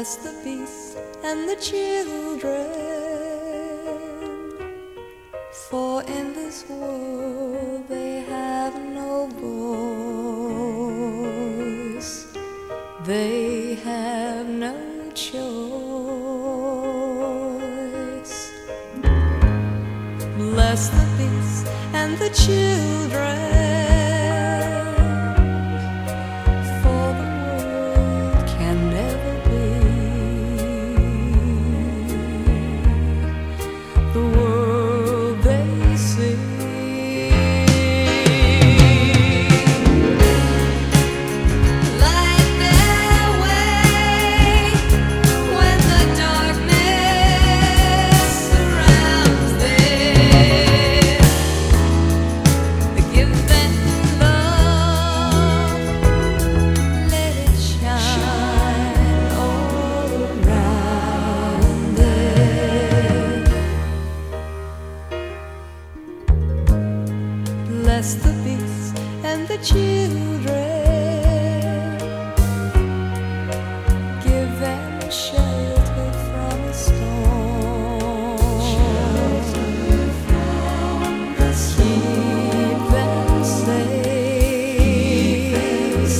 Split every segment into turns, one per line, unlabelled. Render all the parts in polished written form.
Bless the beasts and the children, for in this world they have no voice, they have no choice. Bless the beasts and the children, bless the beasts and the children, give them shelter from a storm, shelter from the storm. Keep them safe,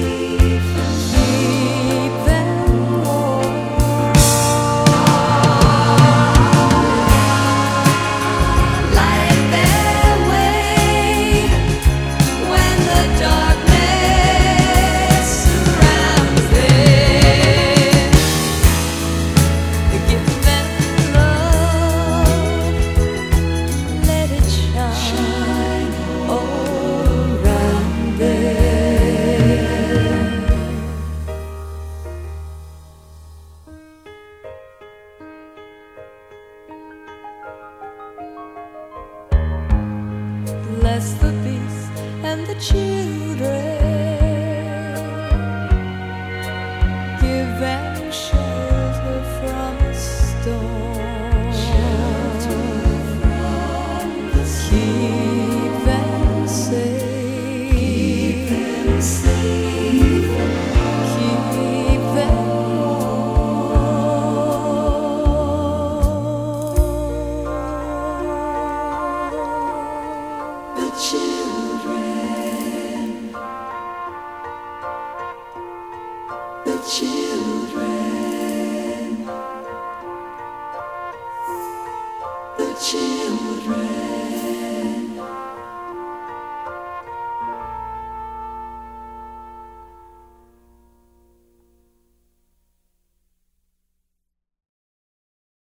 keep them warm. Light their way when the darkness surrounds them. Give them love, let it shine all around them. Bless the beasts and the children, give them shelter from a storm, shelter from the storm. Keep them safe, keep them warm. The children, the children, the children.